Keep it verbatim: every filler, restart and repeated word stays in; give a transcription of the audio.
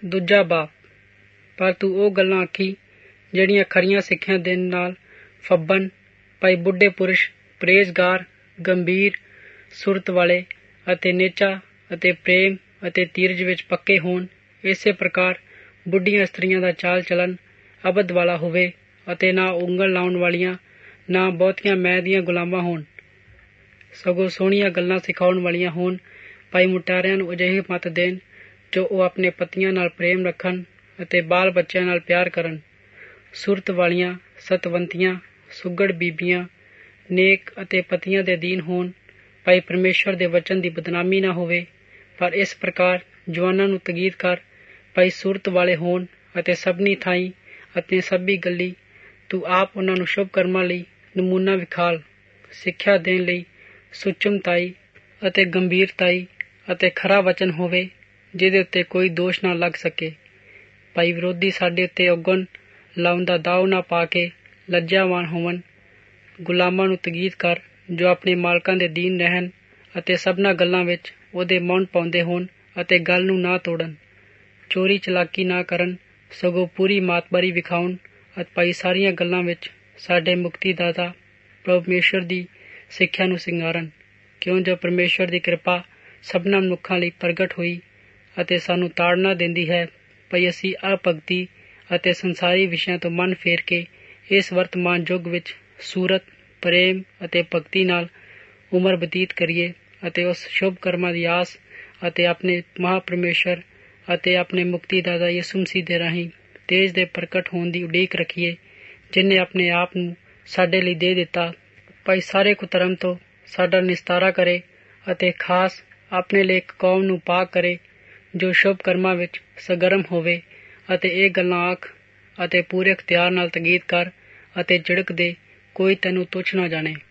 ਦੂਜਾ ਬਾਪ। ਪਰ ਤੂੰ ਉਹ ਗੱਲਾਂ ਆਖੀ ਜਿਹੜੀਆਂ ਖਰੀਆਂ ਸਿੱਖਿਆ ਦੇਣ ਨਾਲ ਫੱਬਣ ਭਾਈ ਬੁੱਢੇ ਪੁਰਸ਼ ਪਰਹੇਜ਼ਗਾਰ ਗੰਭੀਰ ਸੁਰਤ ਵਾਲੇ ਅਤੇ ਨੇਚਾ ਅਤੇ ਪ੍ਰੇਮ ਅਤੇ ਧੀਰਜ ਵਿੱਚ ਪੱਕੇ ਹੋਣ। ਇਸੇ ਪ੍ਰਕਾਰ ਬੁੱਢੀਆਂ ਇਸਤਰੀਆਂ ਦਾ ਚਾਲ ਚਲਨ ਅਬਦ ਵਾਲਾ ਹੋਵੇ ਅਤੇ ਨਾ ਉਂਗਲ ਲਾਉਣ ਵਾਲੀਆਂ ਨਾ ਬਹੁਤੀਆਂ ਮੈਂ ਦੀਆਂ ਗੁਲਾਮਾਂ ਹੋਣ, ਸਗੋਂ ਸੋਹਣੀਆਂ ਗੱਲਾਂ ਸਿਖਾਉਣ ਵਾਲੀਆਂ ਹੋਣ। ਭਾਈ ਮੁਟਿਆਰਿਆਂ ਨੂੰ ਅਜਿਹੀ ਮੱਤ ਦੇਣ ਜੋ ਉਹ ਆਪਣੇ ਪਤੀਆਂ ਨਾਲ ਪ੍ਰੇਮ ਰੱਖਣ ਅਤੇ ਬਾਲ ਬੱਚਿਆਂ ਨਾਲ ਪਿਆਰ ਕਰਨ। ਸੁਰਤ ਵਾਲੀਆਂ ਸਤਵੰਤੀਆਂ ਸੁਘੜ ਬੀਬੀਆਂ ਨੇਕ ਅਤੇ ਪਤੀਆਂ ਦੇ ਅਧੀਨ ਹੋਣ। ਭਾਈ ਪਰਮੇਸ਼ਵਰ ਦੇ ਵਚਨ ਦੀ ਬਦਨਾਮੀ ਨਾ ਹੋਵੇ। ਪਰ ਇਸ ਪ੍ਰਕਾਰ ਜਵਾਨਾਂ ਨੂੰ ਤਗੀਦ ਕਰ ਭਾਈ ਸੁਰਤ ਵਾਲੇ ਹੋਣ ਅਤੇ ਸਭਨੀ ਥਾਈਂ ਅਤੇ ਸਭੀ ਗੱਲੀ ਤੂੰ ਆਪ ਉਹਨਾਂ ਨੂੰ ਸ਼ੁਭ ਕਰਮਾਂ ਲਈ ਨਮੂਨਾ ਵਿਖਾਲ। ਸਿੱਖਿਆ ਦੇਣ ਲਈ ਸੁਚਮਤਾਈ ਅਤੇ ਗੰਭੀਰਤਾਈ ਅਤੇ ਖਰਾ ਵਚਨ ਹੋਵੇ ਜਿਹਦੇ ਉੱਤੇ ਕੋਈ ਦੋਸ਼ ਨਾ ਲੱਗ ਸਕੇ। ਭਾਈ ਵਿਰੋਧੀ ਸਾਡੇ ਉੱਤੇ ਔਗਣ ਲਾਉਣ ਦਾ ਦਾਅ ਨਾ ਪਾ ਕੇ ਲੱਜਾਵਾਨ ਹੋਵਣ। ਗੁਲਾਮਾਂ ਨੂੰ ਤਗੀਦ ਕਰ ਜੋ ਆਪਣੇ ਮਾਲਕਾਂ ਦੇ ਅਧੀਨ ਰਹਿਣ ਅਤੇ ਸਭਨਾਂ ਗੱਲਾਂ ਵਿੱਚ ਉਹਦੇ ਮੌਨ ਪਾਉਂਦੇ ਹੋਣ ਅਤੇ ਗੱਲ ਨੂੰ ਨਾ ਤੋੜਨ। ਚੋਰੀ ਚਲਾਕੀ ਨਾ ਕਰਨ ਸਗੋਂ ਪੂਰੀ ਮਾਤਬਾਰੀ ਵਿਖਾਉਣ ਅਤੇ ਭਾਈ ਸਾਰੀਆਂ ਗੱਲਾਂ ਵਿੱਚ ਸਾਡੇ ਮੁਕਤੀਦਾਤਾ ਪਰਮੇਸ਼ਵਰ ਦੀ ਸਿੱਖਿਆ ਨੂੰ ਸਿੰਗਾਰਨ। ਕਿਉਂ ਜੋ ਪਰਮੇਸ਼ਵਰ ਦੀ ਕਿਰਪਾ ਸਭਨਾਂ ਮਨੁੱਖਾਂ ਲਈ ਪ੍ਰਗਟ ਹੋਈ ਅਤੇ ਸਾਨੂੰ ਤਾੜਨਾ ਦਿੰਦੀ ਹੈ ਭਈ ਅਸੀਂ ਅਭਗਤੀ ਅਤੇ ਸੰਸਾਰੀ ਵਿਸ਼ਿਆਂ ਤੋਂ ਮਨ ਫੇਰ ਕੇ ਇਸ ਵਰਤਮਾਨ ਯੁੱਗ ਵਿੱਚ ਸੂਰਤ ਪ੍ਰੇਮ ਅਤੇ ਭਗਤੀ ਨਾਲ ਉਮਰ ਬਤੀਤ ਕਰੀਏ ਅਤੇ ਉਸ ਸ਼ੁਭ ਕਰਮਾਂ ਦੀ ਆਸ ਅਤੇ ਆਪਣੇ ਮਹਾਪਰਮੇਸ਼ਵਰ ਅਤੇ ਆਪਣੇ ਮੁਕਤੀਦਾਤਾ ਯਿਸੂ ਮਸੀਹ ਦੇ ਰਾਹੀਂ ਤੇਜ ਦੇ ਪ੍ਰਗਟ ਹੋਣ ਦੀ ਉਡੀਕ ਰੱਖੀਏ, ਜਿਨ੍ਹੇ ਆਪਣੇ ਆਪ ਨੂੰ ਸਾਡੇ ਲਈ ਦੇ ਦਿੱਤਾ। ਭਾਈ ਸਾਰੇ ਕੁਧਰਮ ਤੋਂ ਸਾਡਾ ਨਿਸਤਾਰਾ ਕਰੇ ਅਤੇ ਖਾਸ ਆਪਣੇ ਲਈ ਇੱਕ ਕੌਮ ਨੂੰ ਪਾਕ ਕਰੇ ਜੋ ਸ਼ੁਭ ਕਰਮਾਂ ਵਿੱਚ ਸਰਗਰਮ ਹੋਵੇ ਅਤੇ ਇਹ ਗੱਲਾਂ ਆਖ ਅਤੇ ਪੂਰੇ ਅਖਤਿਆਰ ਨਾਲ ਤਗੀਦ ਕਰ ਅਤੇ ਝਿੜਕ ਦੇ ਕੋਈ ਤੈਨੂੰ ਤੁੱਛ ਨਾ ਜਾਣੇ।